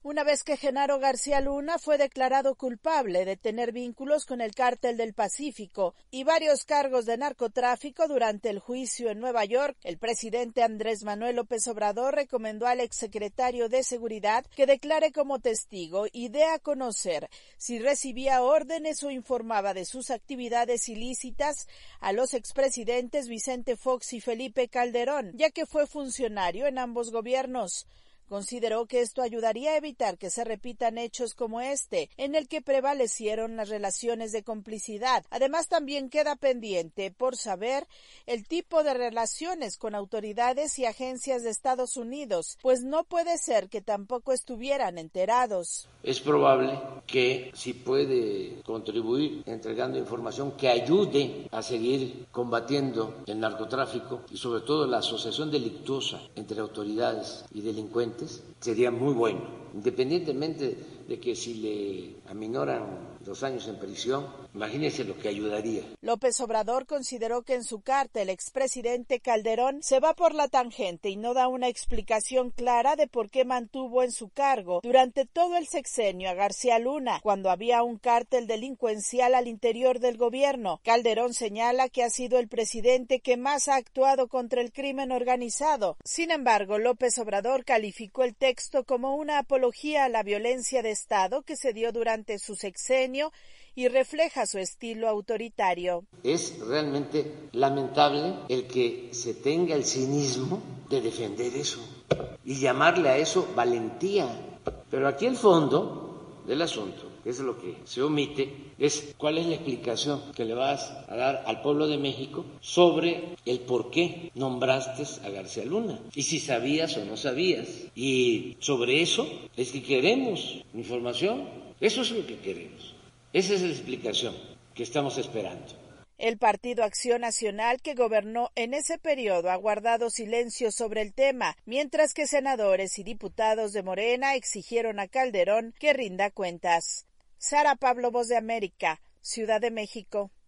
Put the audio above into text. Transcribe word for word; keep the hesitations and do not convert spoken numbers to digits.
una vez que Genaro García Luna fue declarado culpable de tener vínculos con el Cártel del Pacífico y varios cargos de narcotráfico durante el juicio en Nueva York, el presidente Andrés Manuel López Obrador recomendó al exsecretario de Seguridad que declare como testigo y dé a conocer si recibía órdenes o informaba de sus actividades ilícitas a los expresidentes Vicente Fox y Felipe Calderón, ya que fue funcionario en ambos gobiernos. Consideró que esto ayudaría a evitar que se repitan hechos como este, en el que prevalecieron las relaciones de complicidad. Además, también queda pendiente por saber el tipo de relaciones con autoridades y agencias de Estados Unidos, pues no puede ser que tampoco estuvieran enterados. Es probable que si puede contribuir entregando información que ayude a seguir combatiendo el narcotráfico y sobre todo la asociación delictuosa entre autoridades y delincuentes, sería muy bueno, independientemente de que si le aminoran los años en prisión, imagínense lo que ayudaría. López Obrador consideró que en su carta el expresidente Calderón se va por la tangente y no da una explicación clara de por qué mantuvo en su cargo durante todo el sexenio a García Luna, cuando había un cártel delincuencial al interior del gobierno. Calderón señala que ha sido el presidente que más ha actuado contra el crimen organizado. Sin embargo, López Obrador calificó el texto como una apología a la violencia de Estado que se dio durante su sexenio y refleja su estilo autoritario. Es realmente lamentable el que se tenga el cinismo de defender eso y llamarle a eso valentía. Pero aquí el fondo del asunto, que es lo que se omite, es cuál es la explicación que le vas a dar al pueblo de México sobre el por qué nombraste a García Luna y si sabías o no sabías. Y sobre eso es que queremos información, eso es lo que queremos. Esa es la explicación que estamos esperando. El Partido Acción Nacional, que gobernó en ese periodo, ha guardado silencio sobre el tema, mientras que senadores y diputados de Morena exigieron a Calderón que rinda cuentas. Sara Pablo, Voz de América, Ciudad de México.